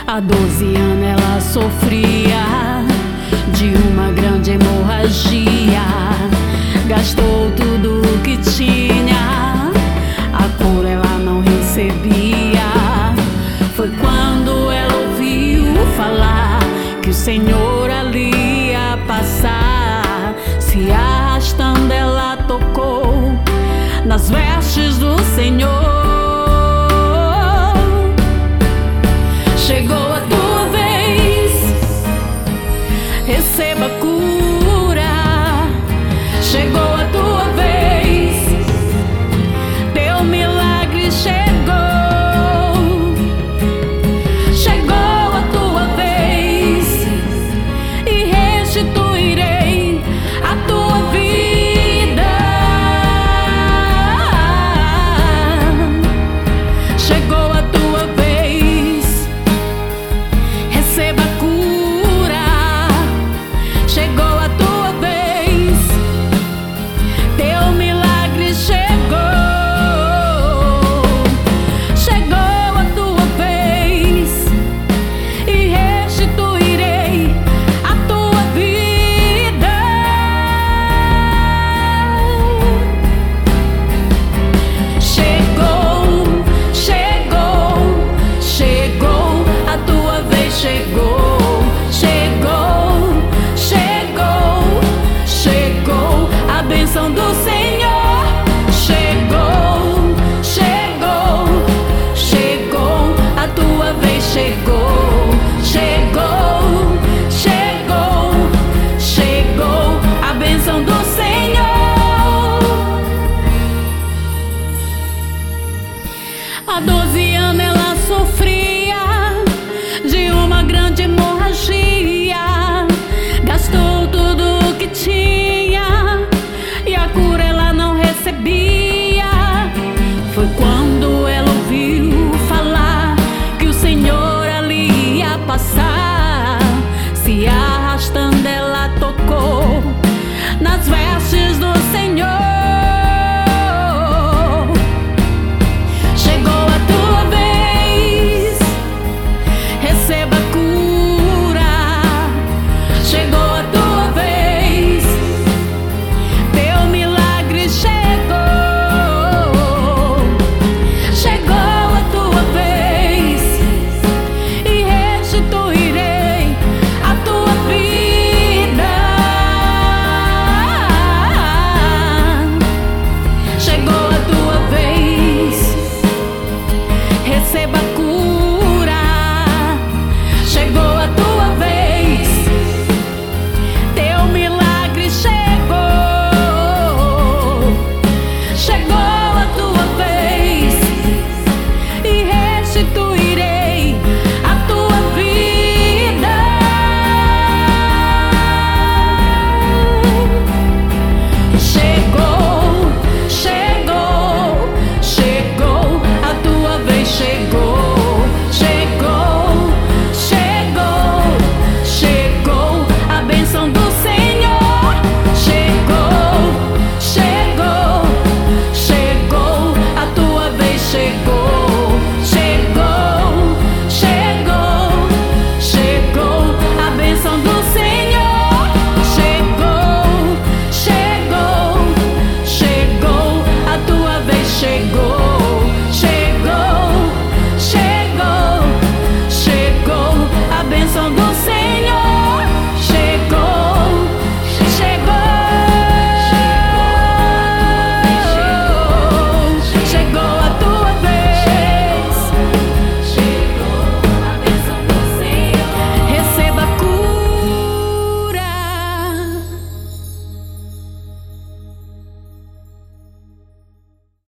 Há 12 anos ela sofria de uma grande hemorragia. Gastou tudo o que tinha, a cura ela não recebia. Foi quando ela ouviu falar que o Senhor ali ia passar. Se arrastando ela tocou nas vestes do Senhor. Chegou a tua vez, receba a cura. Chegou a tua vez, teu milagre chegou. Chegou a tua vez e restituirei a tua vida. Chegou a tua vez, receba a cura. Chegou a tua vez, teu milagre chegou. Chegou a tua vez e restituirei a tua vida. Chegou, chegou, chegou, a tua vez chegou. Chegou, chegou, chegou a bênção do Senhor. Chegou, chegou, chegou, a tua vez chegou. Chegou, chegou, chegou a bênção do Senhor. Há 12 anos ela sofria